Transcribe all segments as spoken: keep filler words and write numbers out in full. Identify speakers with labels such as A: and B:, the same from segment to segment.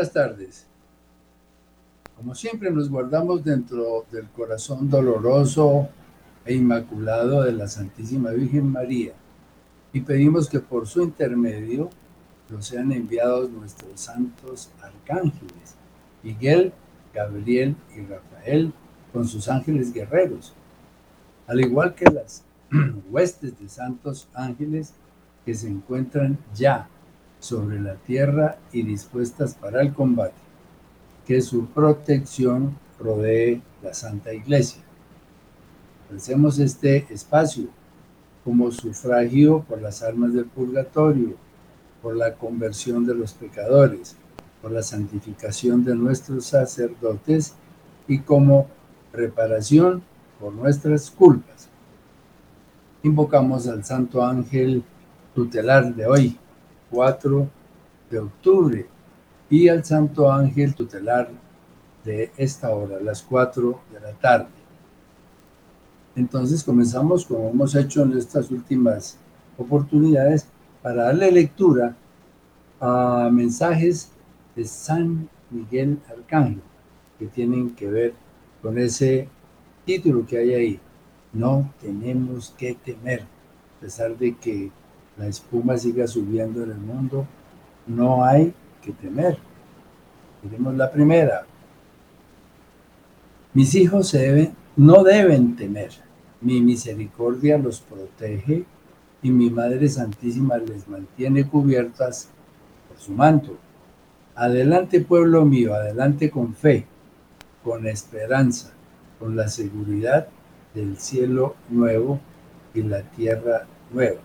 A: Buenas tardes. Como siempre nos guardamos dentro del corazón doloroso e inmaculado de la Santísima Virgen María y pedimos que por su intermedio nos sean enviados nuestros santos arcángeles, Miguel, Gabriel y Rafael, con sus ángeles guerreros, al igual que las huestes de santos ángeles que se encuentran ya sobre la tierra y dispuestas para el combate. Que su protección rodee la Santa Iglesia. Ofrecemos este espacio como sufragio por las almas del purgatorio, por la conversión de los pecadores, por la santificación de nuestros sacerdotes y como reparación por nuestras culpas. Invocamos al Santo Ángel tutelar de hoy, cuatro de octubre, y al Santo Ángel tutelar de esta hora, las cuatro de la tarde. Entonces comenzamos, como hemos hecho en estas últimas oportunidades, para darle lectura a mensajes de San Miguel Arcángel, que tienen que ver con ese título que hay ahí: no tenemos que temer. A pesar de que la espuma siga subiendo en el mundo, no hay que temer. Miremos la primera. Mis hijos se deben, no deben temer. Mi misericordia los protege y mi Madre Santísima les mantiene cubiertas por su manto. Adelante, pueblo mío, adelante con fe, con esperanza, con la seguridad del cielo nuevo y la tierra nueva.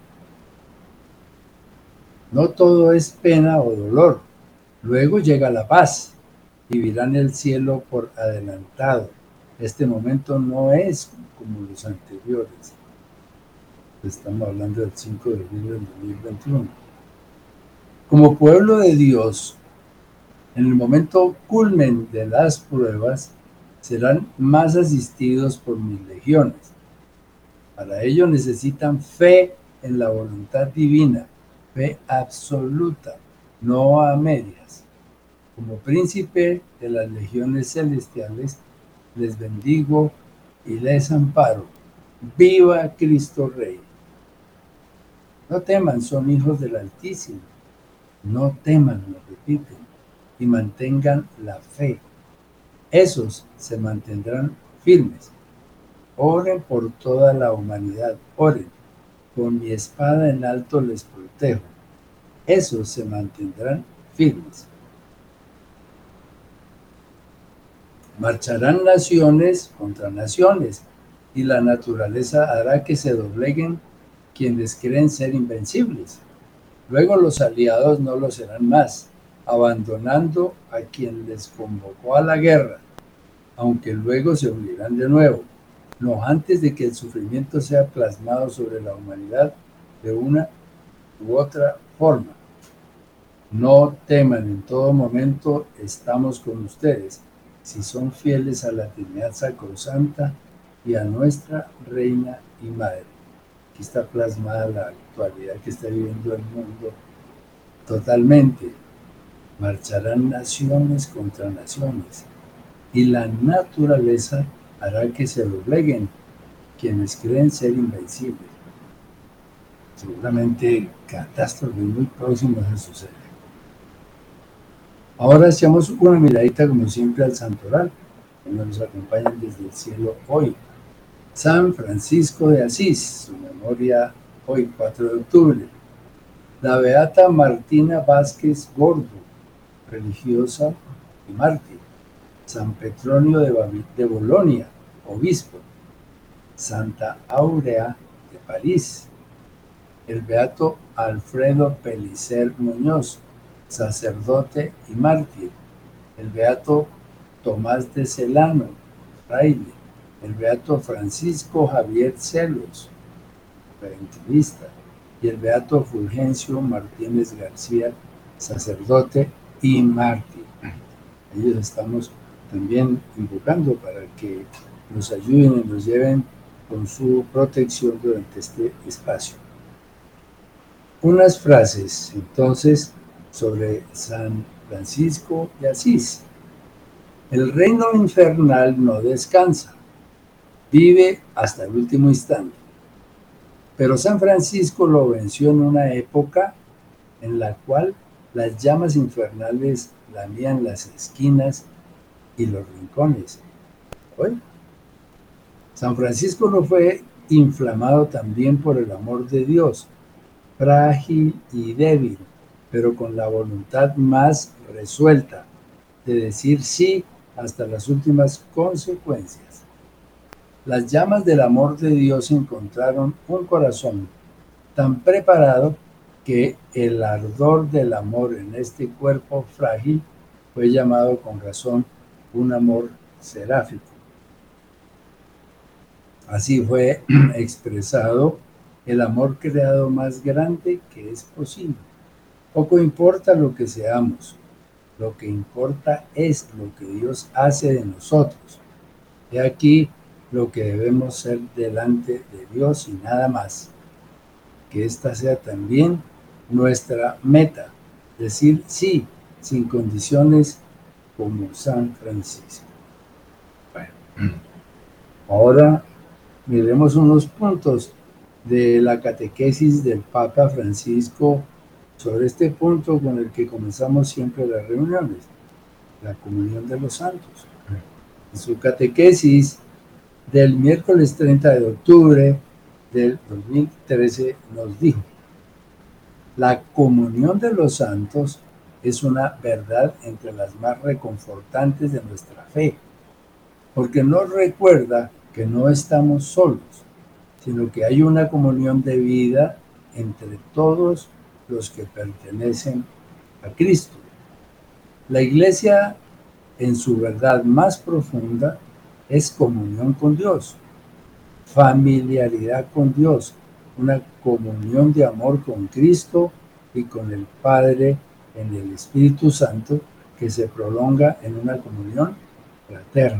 A: No todo es pena o dolor. Luego llega la paz y verán el cielo por adelantado. Este momento no es como los anteriores. Estamos hablando del cinco de julio del dos mil veintiuno. Como pueblo de Dios, en el momento culmen de las pruebas, serán más asistidos por mis legiones. Para ello necesitan fe en la voluntad divina, fe absoluta, no a medias. Como príncipe de las legiones celestiales, les bendigo y les amparo. ¡Viva Cristo Rey! No teman, son hijos del Altísimo. No teman, lo repiten, y mantengan la fe. Esos se mantendrán firmes. Oren por toda la humanidad, oren. Con mi espada en alto les protejo. Esos se mantendrán firmes. Marcharán naciones contra naciones, y la naturaleza hará que se dobleguen quienes creen ser invencibles. Luego los aliados no lo serán más, abandonando a quien les convocó a la guerra, aunque luego se unirán de nuevo, no antes de que el sufrimiento sea plasmado sobre la humanidad de una u otra forma. No teman, en todo momento estamos con ustedes, si son fieles a la Trinidad Sacrosanta y a nuestra Reina y Madre. Aquí está plasmada la actualidad que está viviendo el mundo totalmente. Marcharán naciones contra naciones, y la naturaleza hará que se dobleguen quienes creen ser invencibles. Seguramente catástrofes muy próximas a suceder. Ahora echamos una miradita, como siempre, al santoral, que nos acompañan desde el cielo hoy. San Francisco de Asís, su memoria hoy, cuatro de octubre. La beata Martina Vázquez Gordo, religiosa y mártir. San Petronio de, Babi- de Bolonia, obispo. Santa Áurea de París. El beato Alfredo Pellicer Muñoz, sacerdote y mártir. El beato Tomás de Celano, fraile. El beato Francisco Javier Celos, redentivista. Y el beato Fulgencio Martínez García, sacerdote y mártir. Ellos estamos también invocando para que nos ayuden y nos lleven con su protección durante este espacio. Unas frases, entonces, sobre San Francisco de Asís. El reino infernal no descansa, vive hasta el último instante. Pero San Francisco lo venció en una época en la cual las llamas infernales lamían las esquinas y los rincones. ¿Hoy? San Francisco no fue inflamado también por el amor de Dios, frágil y débil, pero con la voluntad más resuelta de decir sí hasta las últimas consecuencias. Las llamas del amor de Dios encontraron un corazón tan preparado que el ardor del amor en este cuerpo frágil fue llamado con razón un amor seráfico. Así fue expresado el amor creado más grande que es posible. Poco importa lo que seamos, lo que importa es lo que Dios hace de nosotros. He aquí lo que debemos ser delante de Dios y nada más. Que esta sea también nuestra meta, decir sí, sin condiciones, como San Francisco. Bueno, ahora miremos unos puntos de la catequesis del Papa Francisco sobre este punto con el que comenzamos siempre las reuniones, la comunión de los santos. En su catequesis del miércoles treinta de octubre del dos mil trece nos dijo: la comunión de los santos es una verdad entre las más reconfortantes de nuestra fe, porque nos recuerda que no estamos solos, sino que hay una comunión de vida entre todos los que pertenecen a Cristo. La Iglesia, en su verdad más profunda, es comunión con Dios, familiaridad con Dios, una comunión de amor con Cristo y con el Padre en el Espíritu Santo que se prolonga en una comunión fraterna.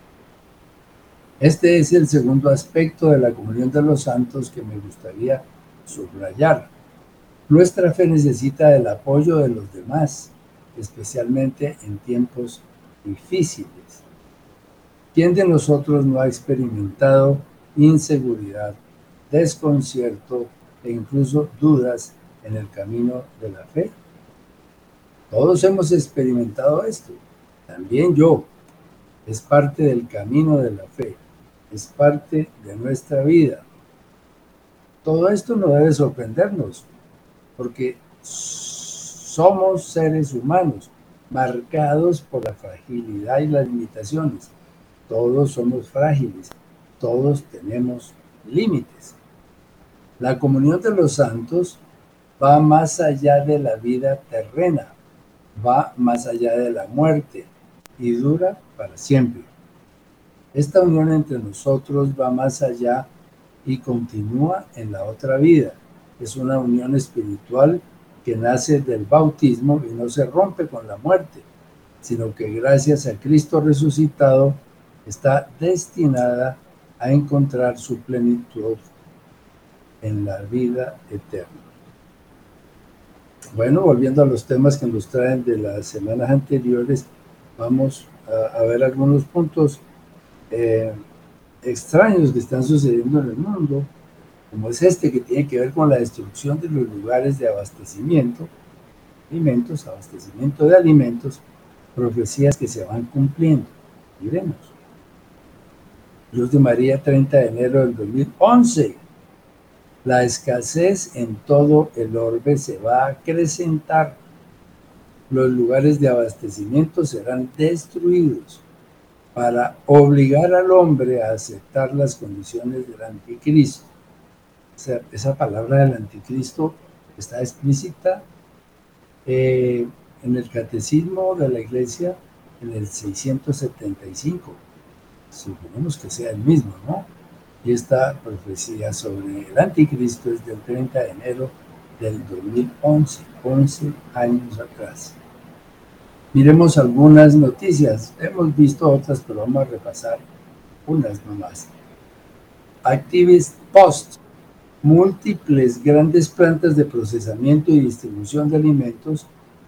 A: Este es el segundo aspecto de la comunión de los santos que me gustaría subrayar. Nuestra fe necesita el apoyo de los demás, especialmente en tiempos difíciles. ¿Quién de nosotros no ha experimentado inseguridad, desconcierto e incluso dudas en el camino de la fe? Todos hemos experimentado esto, también yo. Es parte del camino de la fe, es parte de nuestra vida. Todo esto no debe sorprendernos, porque somos seres humanos, marcados por la fragilidad y las limitaciones. Todos somos frágiles, todos tenemos límites. La comunión de los santos va más allá de la vida terrena, va más allá de la muerte y dura para siempre. Esta unión entre nosotros va más allá y continúa en la otra vida. Es una unión espiritual que nace del bautismo y no se rompe con la muerte, sino que gracias a Cristo resucitado está destinada a encontrar su plenitud en la vida eterna. Bueno, volviendo a los temas que nos traen de las semanas anteriores, vamos a, a ver algunos puntos eh, extraños que están sucediendo en el mundo, como es este que tiene que ver con la destrucción de los lugares de abastecimiento, alimentos, abastecimiento de alimentos, profecías que se van cumpliendo. Miremos. Luz de María, treinta de enero del dos mil once. La escasez en todo el orbe se va a acrecentar. Los lugares de abastecimiento serán destruidos para obligar al hombre a aceptar las condiciones del anticristo. O sea, esa palabra del anticristo está explícita eh, en el catecismo de la Iglesia en el seiscientos setenta y cinco. Suponemos que sea el mismo, ¿no? Y esta profecía sobre el anticristo es del treinta de enero del dos mil once, once años atrás. Miremos algunas noticias. Hemos visto otras, pero vamos a repasar unas nomás. Activist Post. Múltiples grandes plantas de procesamiento y distribución de alimentos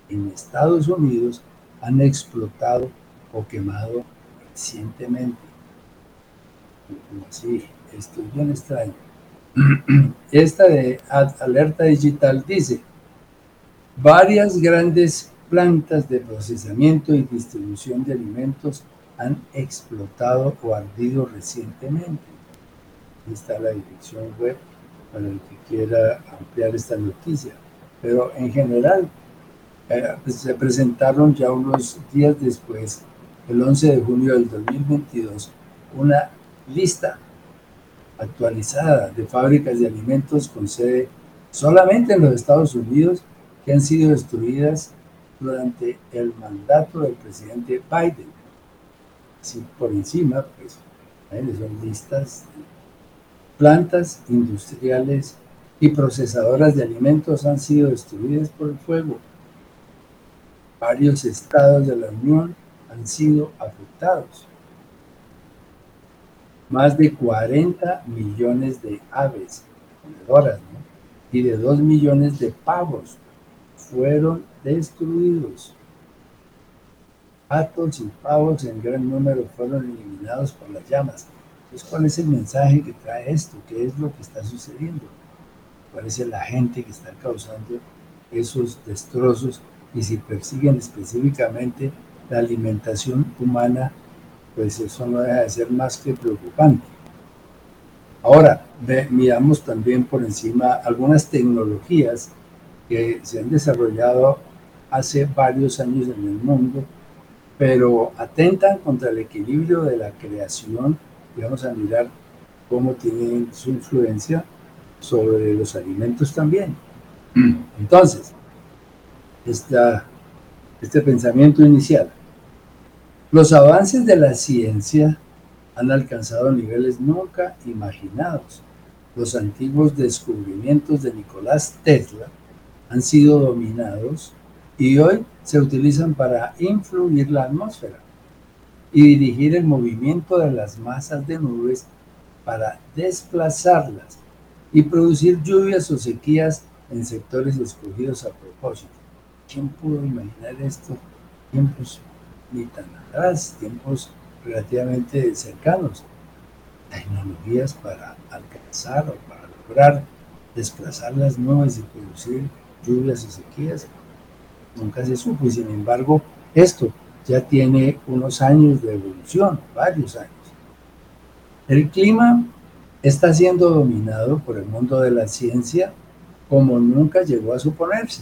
A: en Estados Unidos han explotado o quemado recientemente. Como así, esto es bien extraño. Esta de Alerta Digital dice, varias grandes plantas de procesamiento y distribución de alimentos han explotado o ardido recientemente. Aquí está la dirección web para el que quiera ampliar esta noticia. Pero en general, eh, pues se presentaron ya unos días después, el once de junio del dos mil veintidós, una lista actualizada de fábricas de alimentos con sede solamente en los Estados Unidos que han sido destruidas durante el mandato del presidente Biden. Así por encima, pues, ¿eh? Son listas de plantas industriales y procesadoras de alimentos han sido destruidas por el fuego. Varios estados de la Unión han sido afectados. Más de cuarenta millones de aves ponedoras, ¿no? Y de dos millones de pavos fueron destruidos. Patos y pavos en gran número fueron eliminados por las llamas. Entonces, ¿cuál es el mensaje que trae esto? ¿Qué es lo que está sucediendo? ¿Cuál es el agente que está causando esos destrozos? Y si persiguen específicamente la alimentación humana, pues eso no deja de ser más que preocupante. Ahora, ve, miramos también por encima algunas tecnologías que se han desarrollado hace varios años en el mundo, pero atentan contra el equilibrio de la creación y vamos a mirar cómo tienen su influencia sobre los alimentos también. Entonces, esta, este pensamiento inicial. Los avances de la ciencia han alcanzado niveles nunca imaginados. Los antiguos descubrimientos de Nicolás Tesla han sido dominados y hoy se utilizan para influir la atmósfera y dirigir el movimiento de las masas de nubes para desplazarlas y producir lluvias o sequías en sectores escogidos a propósito. ¿Quién pudo imaginar esto? Tiempos ni tan atrás, tiempos relativamente cercanos. Tecnologías para alcanzar o para lograr desplazar las nubes y producir lluvias y sequías. Nunca se supo y sin embargo esto ya tiene unos años de evolución, varios años. El clima está siendo dominado por el mundo de la ciencia como nunca llegó a suponerse.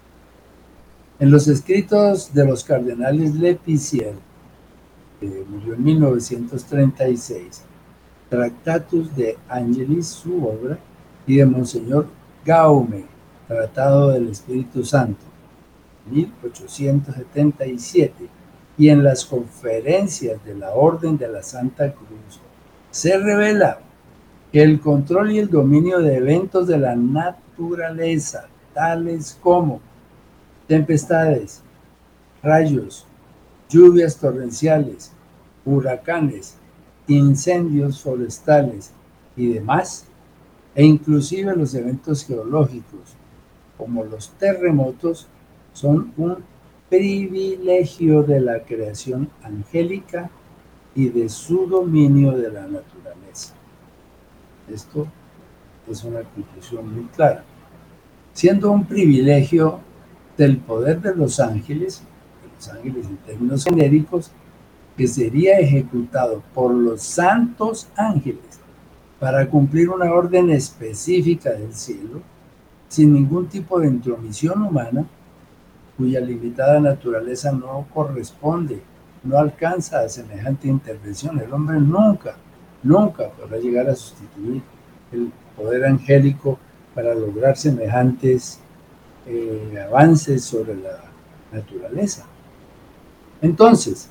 A: En los escritos de los cardenales Letizia, que murió en mil novecientos treinta y seis, Tractatus de Angelis, su obra, y de Monseñor Gaume, Tratado del Espíritu Santo, mil ochocientos setenta y siete, y en las conferencias de la Orden de la Santa Cruz, se revela que el control y el dominio de eventos de la naturaleza, tales como tempestades, rayos, lluvias torrenciales, huracanes, incendios forestales y demás, e inclusive los eventos geológicos, como los terremotos, son un privilegio de la creación angélica y de su dominio de la naturaleza. Esto es una conclusión muy clara. Siendo un privilegio del poder de los ángeles, de los ángeles en términos genéricos, que sería ejecutado por los santos ángeles para cumplir una orden específica del cielo, sin ningún tipo de intromisión humana, cuya limitada naturaleza no corresponde, no alcanza a semejante intervención. El hombre nunca, nunca podrá llegar a sustituir el poder angélico para lograr semejantes eh, avances sobre la naturaleza. Entonces,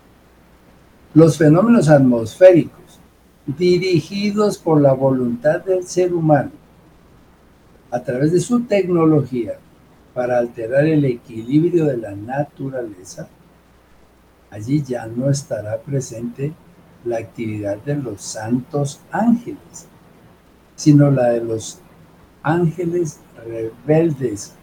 A: los fenómenos atmosféricos dirigidos por la voluntad del ser humano a través de su tecnología para alterar el equilibrio de la naturaleza, allí ya no estará presente la actividad de los santos ángeles, sino la de los ángeles rebeldes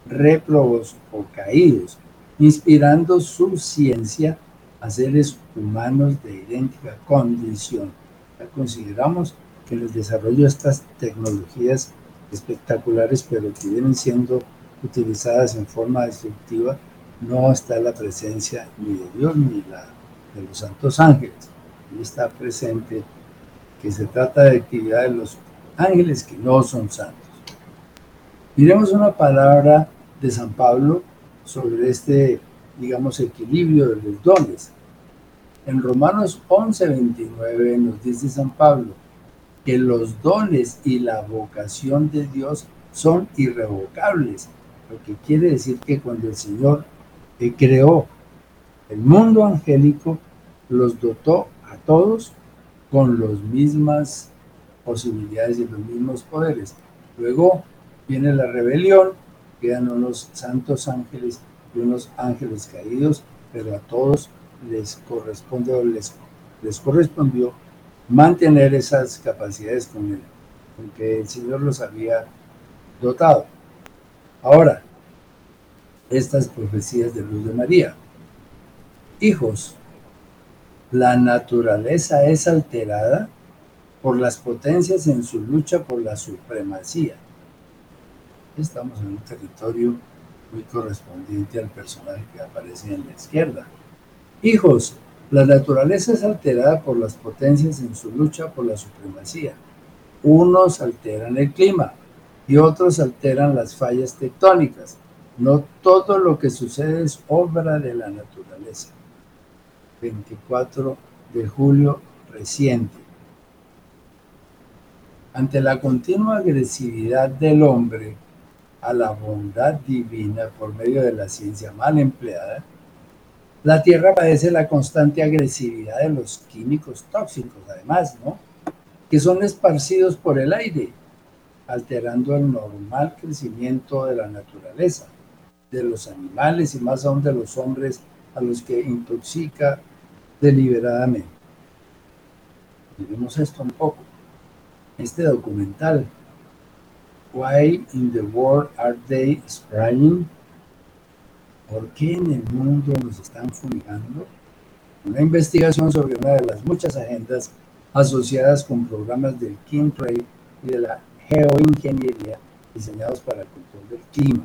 A: réprobos o caídos, inspirando su ciencia a seres humanos de idéntica condición. Ya consideramos que en el desarrollo de estas tecnologías espectaculares, pero que vienen siendo utilizadas en forma destructiva, no está la presencia ni de Dios ni la de los santos ángeles. Y está presente que se trata de actividad de los ángeles que no son santos. Miremos una palabra de San Pablo sobre este, digamos, equilibrio de los dones. En Romanos once, veintinueve nos dice San Pablo que los dones y la vocación de Dios son irrevocables, lo que quiere decir que cuando el Señor creó el mundo angélico, los dotó a todos con las mismas posibilidades y los mismos poderes. Luego viene la rebelión, quedan unos santos ángeles y unos ángeles caídos, pero a todos les corresponde o les, les correspondió mantener esas capacidades con, el, con que el Señor los había dotado. Ahora, estas profecías de Luz de María. Hijos, la naturaleza es alterada por las potencias en su lucha por la supremacía. Estamos en un territorio muy correspondiente al personaje que aparece en la izquierda. Hijos, la naturaleza es alterada por las potencias en su lucha por la supremacía. Unos alteran el clima y otros alteran las fallas tectónicas. No todo lo que sucede es obra de la naturaleza. veinticuatro de julio reciente. Ante la continua agresividad del hombre a la bondad divina por medio de la ciencia mal empleada, la Tierra padece la constante agresividad de los químicos tóxicos, además, ¿no?, que son esparcidos por el aire, alterando el normal crecimiento de la naturaleza, de los animales y más aún de los hombres, a los que intoxica deliberadamente. Miremos esto un poco. Este documental, Why in the World Are They Spraying? ¿Por qué en el mundo nos están fumigando? Una investigación sobre una de las muchas agendas asociadas con programas del chemtrail y de la geoingeniería diseñados para el control del clima.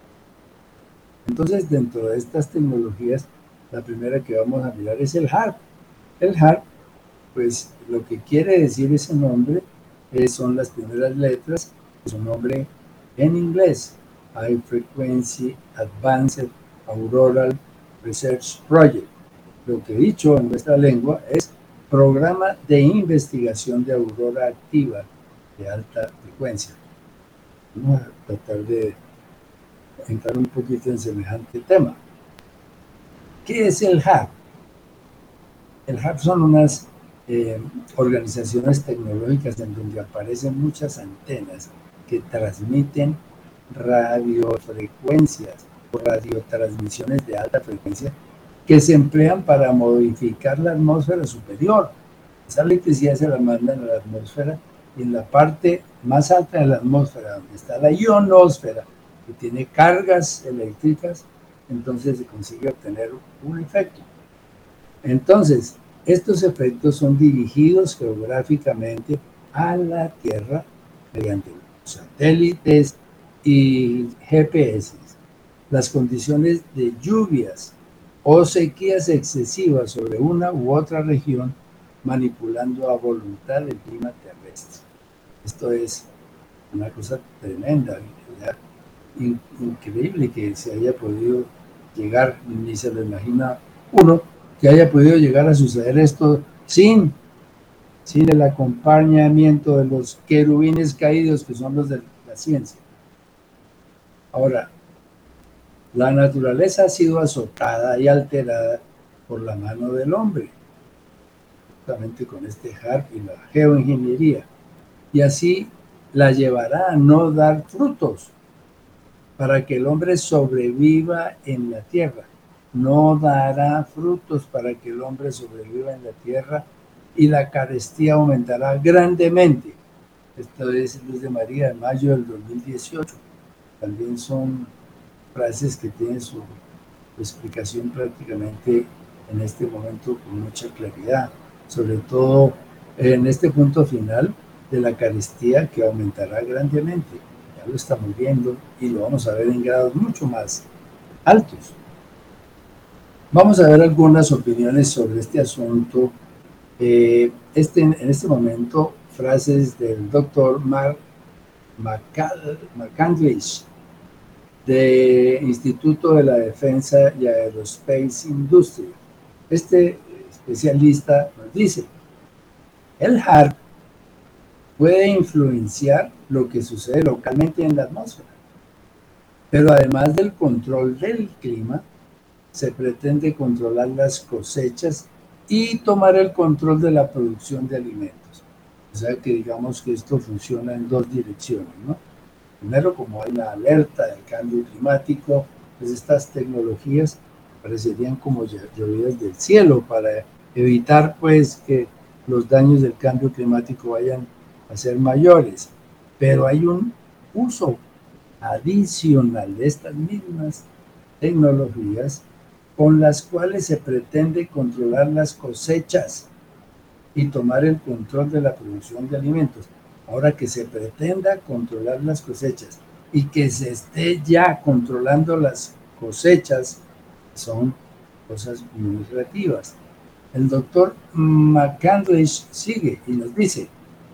A: Entonces, dentro de estas tecnologías, la primera que vamos a mirar es el HAARP. El HAARP, pues lo que quiere decir ese nombre eh, son las primeras letras de su nombre en inglés: High Frequency Advanced Auroral Research Project. Lo que dicho en nuestra lengua es Programa de Investigación de Aurora Activa de Alta Frecuencia. Vamos a tratar de entrar un poquito en semejante tema. ¿Qué es el HAARP? El HAARP son unas eh, organizaciones tecnológicas en donde aparecen muchas antenas que transmiten radiofrecuencias o radiotransmisiones de alta frecuencia que se emplean para modificar la atmósfera superior. Esa electricidad se la mandan a la atmósfera y en la parte más alta de la atmósfera, donde está la ionosfera, que tiene cargas eléctricas, entonces se consigue obtener un efecto. Entonces, estos efectos son dirigidos geográficamente a la Tierra mediante satélites y G P S. Las condiciones de lluvias o sequías excesivas sobre una u otra región, manipulando a voluntad el clima terrestre. Esto es una cosa tremenda, in, increíble que se haya podido llegar, ni se lo imagina uno, que haya podido llegar a suceder esto sin, sin el acompañamiento de los querubines caídos, que son los de la ciencia. Ahora, la naturaleza ha sido azotada y alterada por la mano del hombre, justamente con este HAARP y la geoingeniería, y así la llevará a no dar frutos para que el hombre sobreviva en la tierra. No dará frutos para que el hombre sobreviva en la tierra y la carestía aumentará grandemente. Esto es Luz de María de mayo del dos mil dieciocho. También son frases que tienen su explicación prácticamente en este momento con mucha claridad, sobre todo en este punto final de la carestía que aumentará grandemente. Ya lo estamos viendo y lo vamos a ver en grados mucho más altos. Vamos a ver algunas opiniones sobre este asunto. Eh, este, en este momento, frases del doctor Mark McCandlish, del Instituto de la Defensa y Aerospace Industry. Este especialista nos dice, el H A R P puede influenciar lo que sucede localmente en la atmósfera, pero además del control del clima, se pretende controlar las cosechas y tomar el control de la producción de alimentos. O sea que digamos que esto funciona en dos direcciones, ¿no? Primero, como hay una alerta del cambio climático, pues estas tecnologías parecerían como llovidas del cielo para evitar pues que los daños del cambio climático vayan a ser mayores. Pero hay un uso adicional de estas mismas tecnologías con las cuales se pretende controlar las cosechas y tomar el control de la producción de alimentos. Ahora que se pretenda controlar las cosechas y que se esté ya controlando las cosechas, son cosas muy relativas. El doctor McCandlish sigue y nos dice,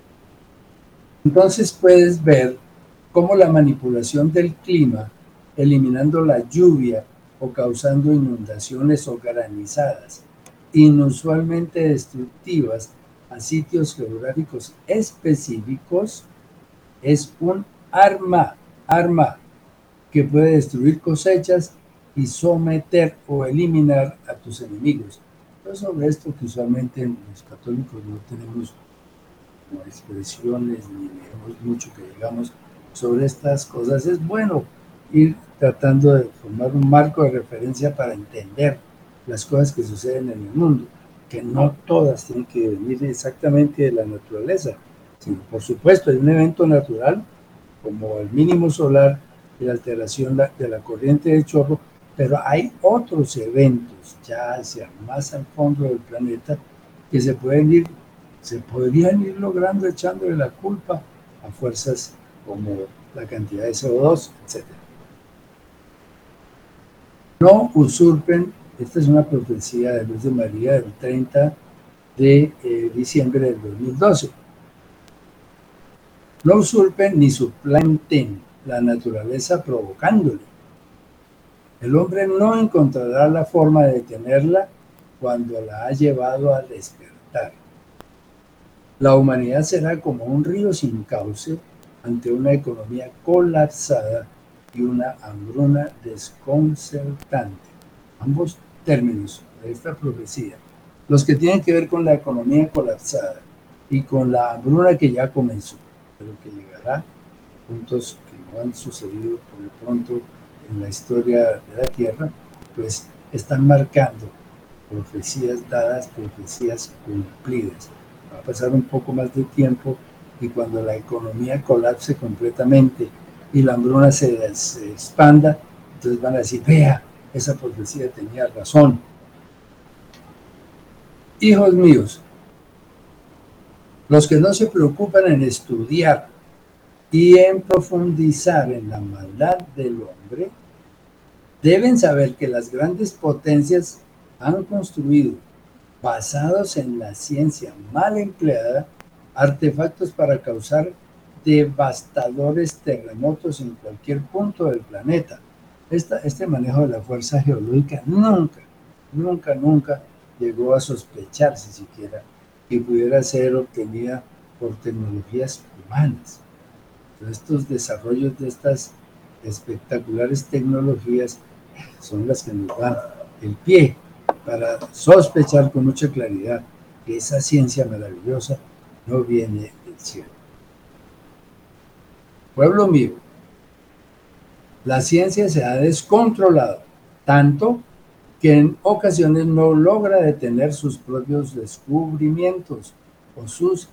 A: entonces puedes ver cómo la manipulación del clima, eliminando la lluvia o causando inundaciones o granizadas, inusualmente destructivas a sitios geográficos específicos, es un arma, arma que puede destruir cosechas y someter o eliminar a tus enemigos. Pero sobre esto que usualmente los católicos no tenemos como expresiones ni leemos mucho que digamos sobre estas cosas, es bueno ir tratando de formar un marco de referencia para entender las cosas que suceden en el mundo, que no todas tienen que venir exactamente de la naturaleza, sino por supuesto hay un evento natural como el mínimo solar y la alteración de la corriente de chorro, pero hay otros eventos ya hacia más al fondo del planeta que se pueden ir, se podrían ir logrando echándole la culpa a fuerzas como la cantidad de C O dos, etcétera. No usurpen, esta es una profecía de Luz de María del treinta de eh, diciembre del dos mil doce. No usurpen ni suplanten la naturaleza provocándole. El hombre no encontrará la forma de detenerla cuando la ha llevado a despertar. La humanidad será como un río sin cauce ante una economía colapsada y una hambruna desconcertante. Ambos términos de esta profecía, los que tienen que ver con la economía colapsada y con la hambruna que ya comenzó, pero que llegará a puntos que no han sucedido por lo pronto en la historia de la Tierra, pues están marcando profecías dadas, profecías cumplidas. Va a pasar un poco más de tiempo y cuando la economía colapse completamente y la hambruna se, se expanda, entonces van a decir, vea, esa profecía tenía razón. Hijos míos, los que no se preocupan en estudiar y en profundizar en la maldad del hombre, deben saber que las grandes potencias han construido, basados en la ciencia mal empleada, artefactos para causar devastadores terremotos en cualquier punto del planeta. Esta, este manejo de la fuerza geológica nunca, nunca, nunca llegó a sospecharse siquiera que pudiera ser obtenida por tecnologías humanas. Entonces, estos desarrollos de estas espectaculares tecnologías son las que nos dan el pie para sospechar con mucha claridad que esa ciencia maravillosa no viene del cielo. Pueblo mío, la ciencia se ha descontrolado tanto que en ocasiones no logra detener sus propios descubrimientos o sus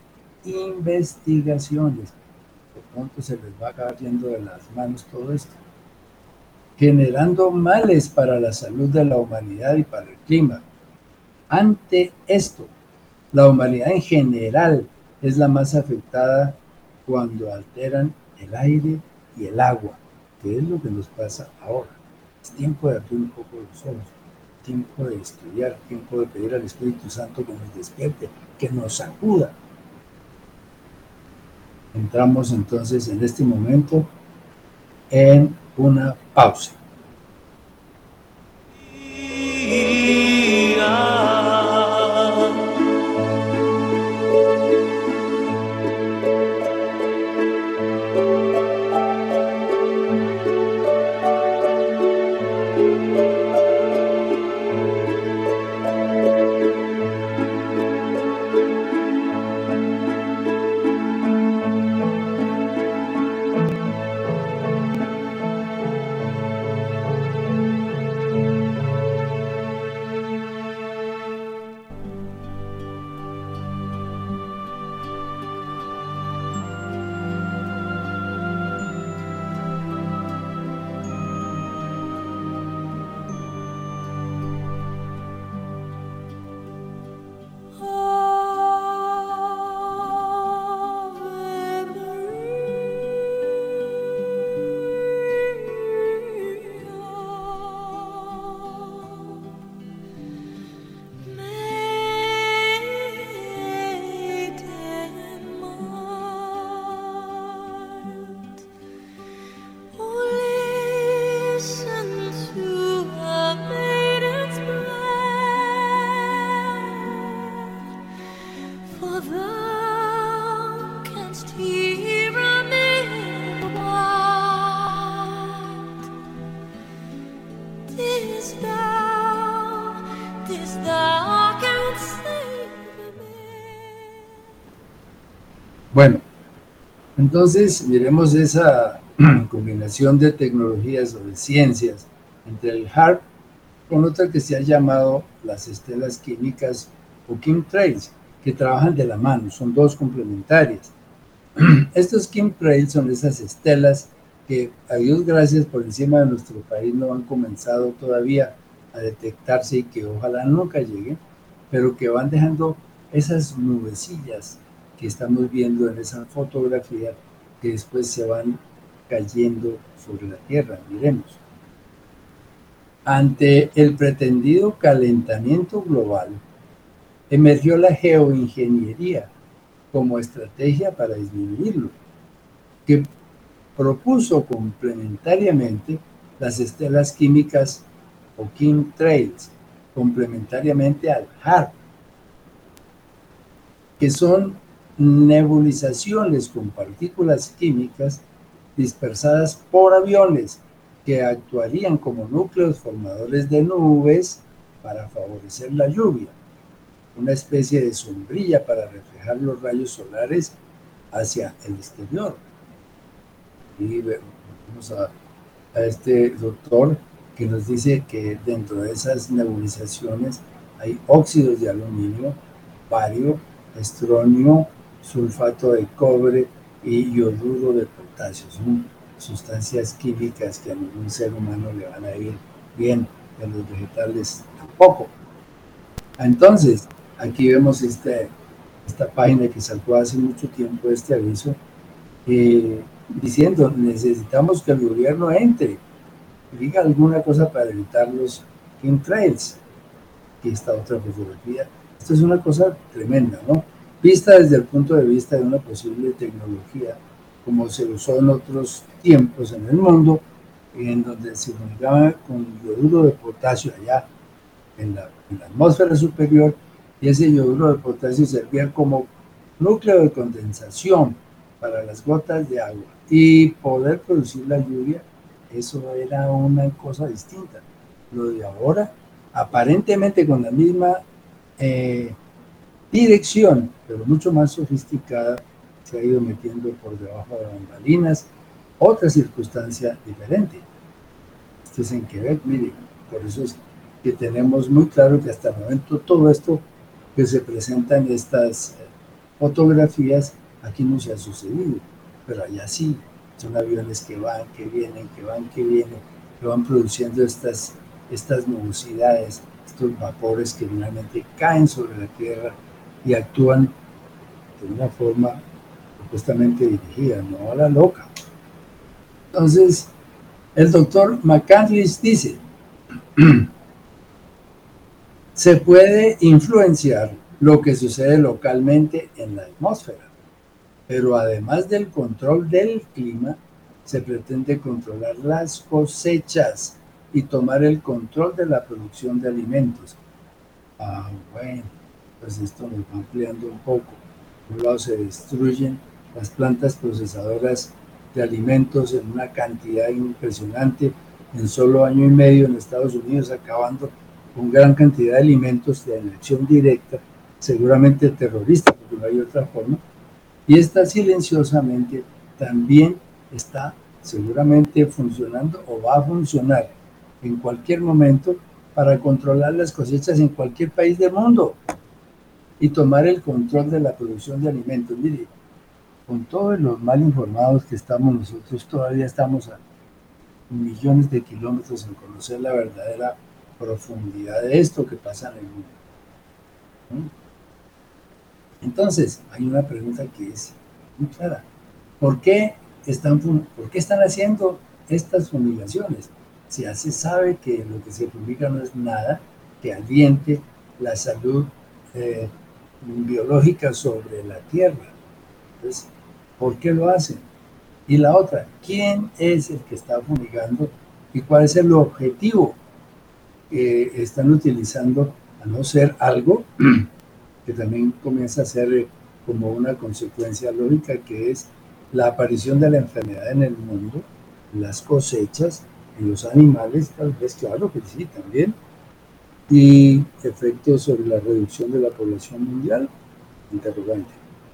A: investigaciones. De pronto se les va a acabar yendo de las manos todo esto. generando males para la salud de la humanidad y para el clima. Ante esto, la humanidad en general es la más afectada cuando alteran el aire y el agua, que es lo que nos pasa ahora. Es tiempo de abrir un poco los ojos, tiempo de estudiar, tiempo de pedir al Espíritu Santo que nos despierte, que nos sacuda. Entramos entonces en este momento en una pausa. Bueno, entonces miremos esa combinación de tecnologías o de ciencias entre el HAARP con otra que se ha llamado las estelas químicas o chemtrails, que trabajan de la mano, son dos complementarias. Estos chemtrails son esas estelas que, a Dios gracias, por encima de nuestro país no han comenzado todavía a detectarse y que ojalá nunca lleguen, pero que van dejando esas nubecillas que estamos viendo en esa fotografía, que después se van cayendo sobre la Tierra. Miremos. Ante el pretendido calentamiento global, emergió la geoingeniería como estrategia para disminuirlo, que propuso complementariamente las estelas químicas o chemtrails, complementariamente al HAARP, que son nebulizaciones con partículas químicas dispersadas por aviones que actuarían como núcleos formadores de nubes para favorecer la lluvia, una especie de sombrilla para reflejar los rayos solares hacia el exterior. Y vamos a, a este doctor que nos dice que dentro de esas nebulizaciones hay óxidos de aluminio, bario, estronio, sulfato de cobre y yoduro de potasio. Son sustancias químicas que a ningún ser humano le van a ir bien, a los vegetales tampoco. Entonces, aquí vemos este, esta página que sacó hace mucho tiempo este aviso, eh, diciendo, necesitamos que el gobierno entre y diga alguna cosa para evitar los chemtrails. Aquí está otra fotografía. Esto es una cosa tremenda, ¿no? Vista desde el punto de vista de una posible tecnología, como se usó en otros tiempos en el mundo, en donde se fumigaba con yoduro de potasio allá en la, en la atmósfera superior, y ese yoduro de potasio servía como núcleo de condensación para las gotas de agua y poder producir la lluvia. Eso era una cosa distinta. Lo de ahora, aparentemente con la misma eh, dirección, pero mucho más sofisticada, se ha ido metiendo por debajo de bambalinas otra circunstancia diferente. Esto es en Quebec, mire, por eso es que tenemos muy claro que hasta el momento todo esto que se presenta en estas fotografías aquí no se ha sucedido, pero allá sí, son aviones que van, que vienen, que van, que vienen, que van produciendo estas, estas nubosidades, estos vapores que finalmente caen sobre la Tierra y actúan de una forma supuestamente dirigida, no a la loca. Entonces, el doctor McCandless dice, se puede influenciar lo que sucede localmente en la atmósfera, pero además del control del clima, se pretende controlar las cosechas y tomar el control de la producción de alimentos. Ah, bueno, pues esto nos va ampliando un poco. Por un lado se destruyen las plantas procesadoras de alimentos en una cantidad impresionante, en solo año y medio en Estados Unidos, acabando con gran cantidad de alimentos de elección directa, seguramente terrorista, porque no hay otra forma, y esta silenciosamente también está seguramente funcionando o va a funcionar en cualquier momento para controlar las cosechas en cualquier país del mundo y tomar el control de la producción de alimentos. Mire, con todos los mal informados que estamos nosotros, todavía estamos a millones de kilómetros en conocer la verdadera profundidad de esto que pasa en el mundo. Entonces, hay una pregunta que es muy clara. ¿Por qué están, por qué están haciendo estas fumigaciones? Si ya se sabe que lo que se fumiga no es nada que aliente la salud eh, biológica sobre la Tierra. Entonces, ¿por qué lo hacen? Y la otra, ¿quién es el que está fumigando y cuál es el objetivo que están utilizando, a no ser algo que también comienza a ser como una consecuencia lógica, que es la aparición de la enfermedad en el mundo, las cosechas, en los animales, tal vez, claro que sí, también, y efectos sobre la reducción de la población mundial? Interrogante.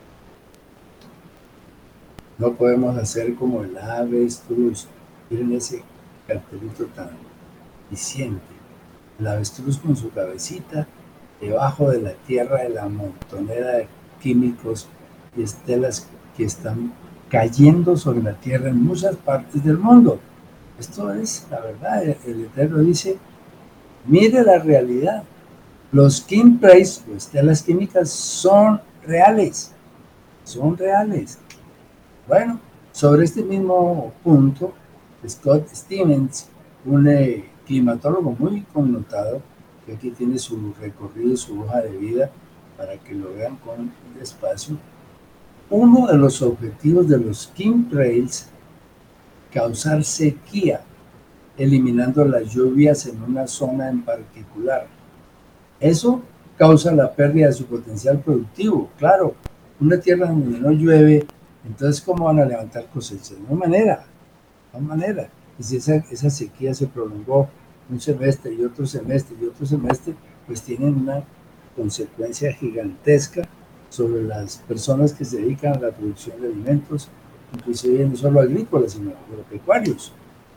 A: No podemos hacer como el avestruz. Miren ese cartelito tan eficiente. El avestruz con su cabecita debajo de la tierra, de la montonera de químicos y estelas que están cayendo sobre la tierra en muchas partes del mundo. Esto es la verdad. El Eterno dice, mire la realidad. Los chemtrails, o estelas químicas, son reales. Son reales. Bueno, sobre este mismo punto, Scott Stevens, un eh, climatólogo muy connotado, que aquí tiene su recorrido, su hoja de vida, para que lo vean con despacio. Uno de los objetivos de los chemtrails, causar sequía, eliminando las lluvias en una zona en particular. Eso causa la pérdida de su potencial productivo. Claro, una tierra donde no llueve, entonces ¿cómo van a levantar cosechas? De una manera, de una manera. Y si esa, esa sequía se prolongó un semestre y otro semestre y otro semestre, pues tienen una consecuencia gigantesca sobre las personas que se dedican a la producción de alimentos, inclusive no solo agrícolas, sino agropecuarios.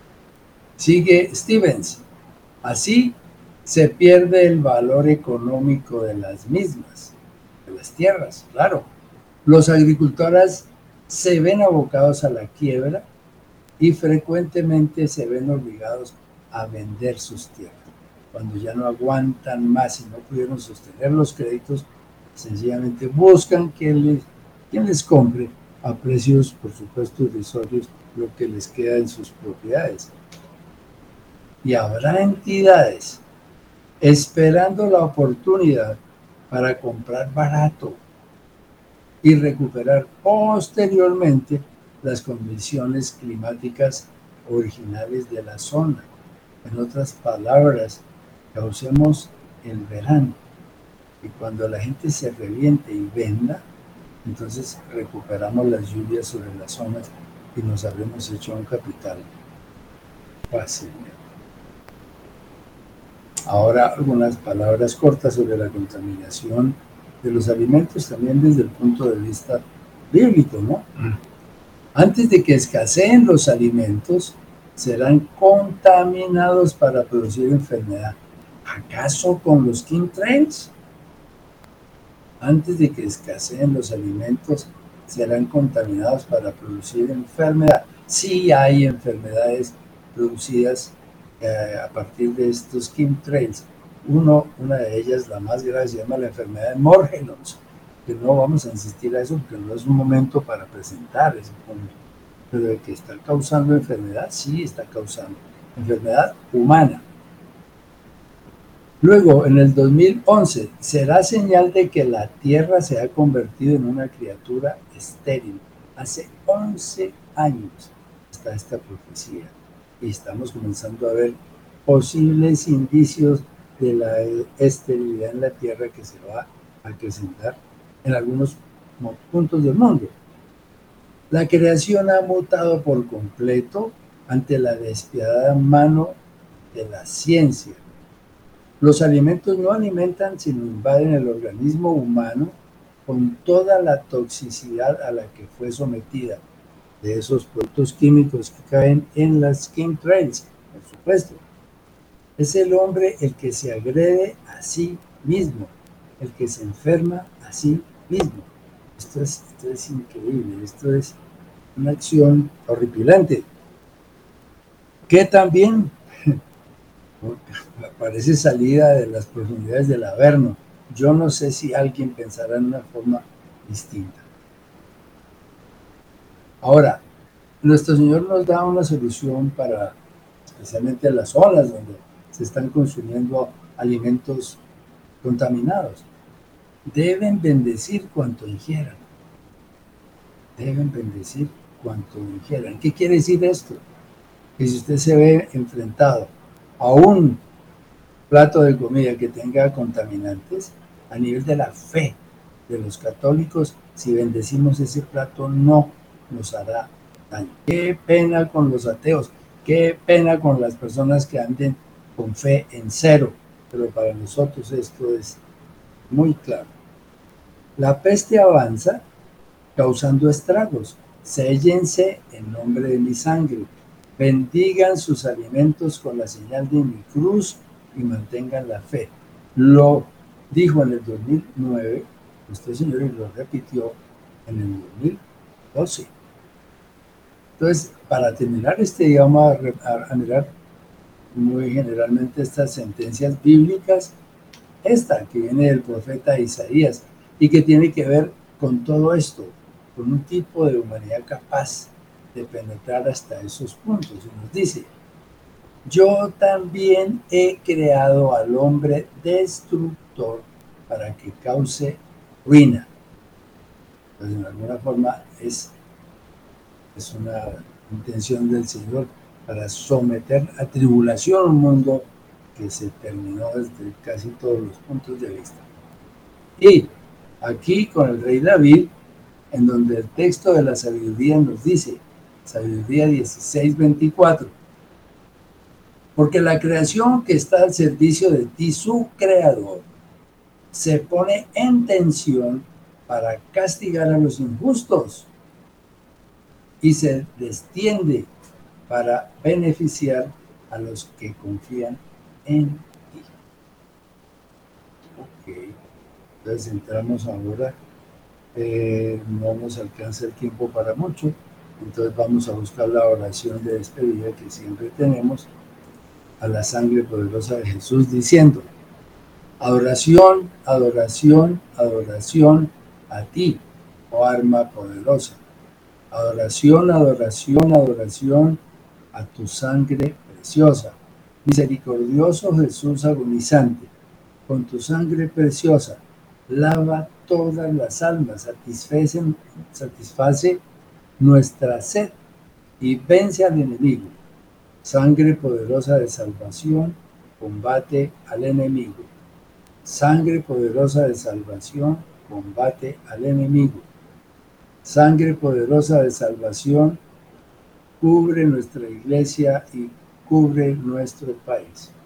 A: Sigue Stevens. Así se pierde el valor económico de las mismas, de las tierras, claro. Los agricultores se ven abocados a la quiebra y frecuentemente se ven obligados a vender sus tierras. Cuando ya no aguantan más y no pudieron sostener los créditos, sencillamente buscan quien les, quien les compre a precios, por supuesto, irrisorios, lo que les queda en sus propiedades. Y habrá entidades esperando la oportunidad para comprar barato y recuperar posteriormente las condiciones climáticas originales de la zona. En otras palabras, causemos el verano y cuando la gente se reviente y venda, entonces recuperamos las lluvias sobre las zonas y nos habremos hecho un capital fácilmente. Ahora algunas palabras cortas sobre la contaminación de los alimentos, también desde el punto de vista bíblico, ¿no? Antes de que escaseen los alimentos, serán contaminados para producir enfermedad. ¿Acaso con los chemtrails? Antes de que escaseen los alimentos, serán contaminados para producir enfermedad. Sí hay enfermedades producidas eh, a partir de estos chemtrails. Uno, una de ellas, la más grave, se llama la enfermedad de Morgellons, que no vamos a insistir a eso porque no es un momento para presentar ese punto. Pero de que está causando enfermedad, sí está causando enfermedad humana. Luego, en el dos mil once, será señal de que la Tierra se ha convertido en una criatura estéril. Hace once años está esta profecía y estamos comenzando a ver posibles indicios de la esterilidad en la Tierra que se va a acrecentar en algunos puntos del mundo. La creación ha mutado por completo ante la despiadada mano de la ciencia. Los alimentos no alimentan, sino invaden el organismo humano con toda la toxicidad a la que fue sometida de esos productos químicos que caen en las chemtrails, por supuesto. Es el hombre el que se agrede a sí mismo, el que se enferma a sí mismo. Esto es, esto es increíble, esto es una acción horripilante, que también parece salida de las profundidades del Averno. Yo no sé si alguien pensará en una forma distinta. Ahora, nuestro Señor nos da una solución para especialmente las zonas donde se están consumiendo alimentos contaminados. Deben bendecir cuanto ingieran. Deben bendecir cuanto ingieran. ¿Qué quiere decir esto? Que si usted se ve enfrentado a un plato de comida que tenga contaminantes, a nivel de la fe de los católicos, si bendecimos ese plato no nos hará daño. Qué pena con los ateos, qué pena con las personas que anden con fe en cero, pero para nosotros esto es muy claro. La peste avanza causando estragos. Séllense en nombre de mi sangre. Bendigan sus alimentos con la señal de mi cruz y mantengan la fe. Lo dijo en el dos mil nueve nuestro Señor y lo repitió en el dos mil doce. Entonces, para terminar este día, vamos a, a, a mirar muy generalmente estas sentencias bíblicas, esta que viene del profeta Isaías y que tiene que ver con todo esto, con un tipo de humanidad capaz de penetrar hasta esos puntos. Y nos dice: yo también he creado al hombre destructor para que cause ruina. Pues en alguna forma es, es una intención del Señor para someter a tribulación un mundo que se terminó desde casi todos los puntos de vista. Y aquí con el rey David, en donde el texto de la sabiduría nos dice, Sabiduría dieciséis veinticuatro, porque la creación que está al servicio de ti, su creador, se pone en tensión para castigar a los injustos y se destiende para beneficiar a los que confían en ti. Ok, entonces entramos ahora, eh, no nos alcanza el tiempo para mucho, entonces vamos a buscar la oración de despedida que siempre tenemos a la sangre poderosa de Jesús, diciendo: adoración, adoración, adoración a ti, oh arma poderosa. Adoración, adoración, adoración a tu sangre preciosa. Misericordioso Jesús agonizante, con tu sangre preciosa, lava todas las almas, satisface, satisface nuestra sed y vence al enemigo. Sangre poderosa de salvación, combate al enemigo. Sangre poderosa de salvación, combate al enemigo. Sangre poderosa de salvación, cubre nuestra iglesia y cubre nuestro país.